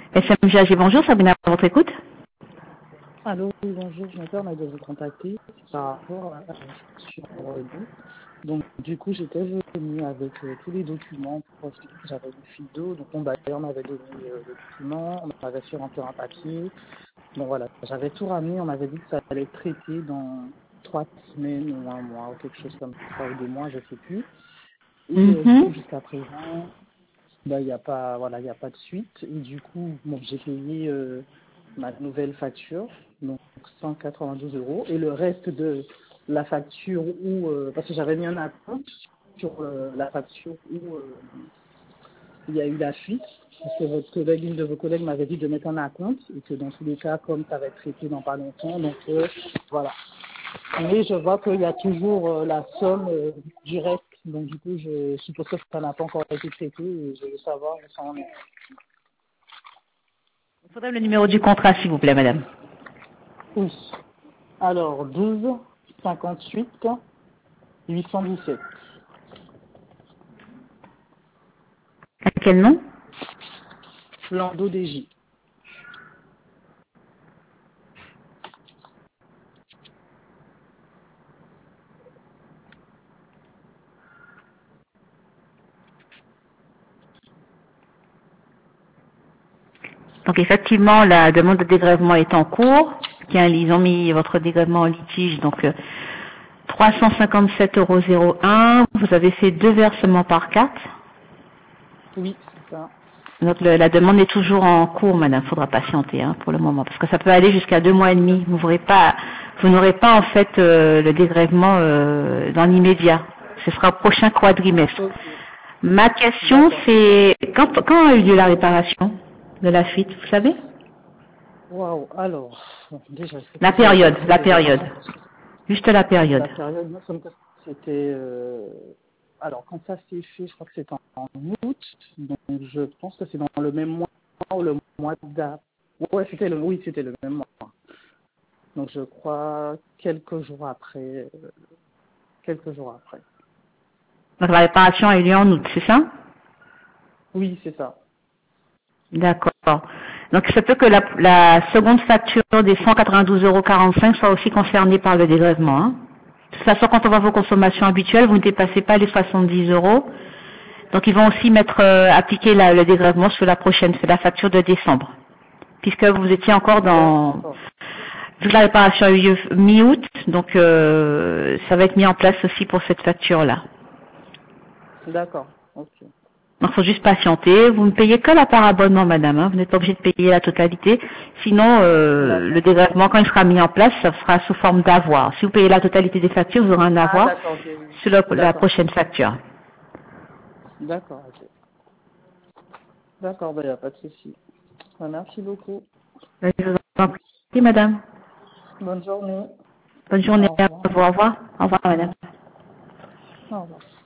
SMGAG, bonjour, Sabrina, à votre écoute. Allô, oui, bonjour, je me permets de vous contacter par rapport à sur nous. Donc, du coup, j'étais venue avec tous les documents pour expliquer que j'avais une fuite d'eau. Donc, mon bailleur m'avait donné les documents, on m'avait fait remplir un papier. Bon, voilà, j'avais tout ramené, on m'avait dit que ça allait être traité dans 3 semaines ou un mois ou quelque chose comme ça, ou 2 mois, je sais plus. Et du coup, Mhm. jusqu'à présent, bah, il n'y a pas, voilà, il n'y a pas de suite. Et du coup, bon, j'ai payé ma nouvelle facture, donc 192 euros. Et le reste de la facture où, parce que j'avais mis un acompte sur la facture où il y a eu la fuite, parce que votre collègue, une de vos collègues m'avait dit de mettre un acompte, et que dans tous les cas, comme ça va être traité dans pas longtemps, donc voilà. Mais je vois qu'il y a toujours la somme du reste, donc du coup, je suppose que ça n'a pas encore été traité, et je veux savoir où ça en est. Il faudrait le numéro du contrat, s'il vous plaît, madame. Oui. Alors, 12 58 817. À quel nom? Lando DJ. Donc, effectivement, la demande de dégrèvement est en cours. Ils ont mis votre dégrèvement en litige, donc 357,01 €. Vous avez fait 2 versements par carte. Oui, c'est ça. Donc, la demande est toujours en cours, madame. Il faudra patienter pour le moment, parce que ça peut aller jusqu'à 2 mois et demi. Vous n'aurez pas en fait le dégrèvement dans l'immédiat. Ce sera au prochain quadrimestre. Ok. Ma question, D'accord. c'est quand a eu lieu la réparation de la fuite, vous savez? Waouh. Alors, bon, déjà, il faut La que je période, calcule la les période. événements parce que Juste la période. la période, nous sommes c'était. Alors, quand ça s'est fait, je crois que c'est en août. Donc, je pense que c'est dans le même mois ou le mois d'avril. Ouais, c'était le même mois. Donc, je crois quelques jours après. Quelques jours après. Donc la réparation a eu lieu en août, c'est ça? Oui, c'est ça. D'accord. Donc il se peut que la seconde facture des 192,45 € soit aussi concernée par le dégrèvement. Hein. De toute façon, quand on voit vos consommations habituelles, vous ne dépassez pas les 70 €. Donc ils vont aussi appliquer le dégrèvement sur la prochaine, c'est la facture de décembre. Puisque vous étiez encore dans... D'accord. Toute la réparation a eu lieu mi-août, donc ça va être mis en place aussi pour cette facture-là. D'accord. Ok. Donc, il faut juste patienter. Vous ne payez que la part abonnement, madame. Hein. Vous n'êtes pas obligé de payer la totalité. Sinon, le D'accord. dégrèvement, quand il sera mis en place, ça sera sous forme d'avoir. Si vous payez la totalité des factures, vous aurez un Ah, avoir d'accord, ok, oui. sur la D'accord. prochaine facture. D'accord, ok. D'accord, il n'y a pas de souci. Merci beaucoup. Je vous en prie, madame. Bonne journée. Bonne journée Au à revoir. vous. Au revoir. Au revoir, madame. Au revoir.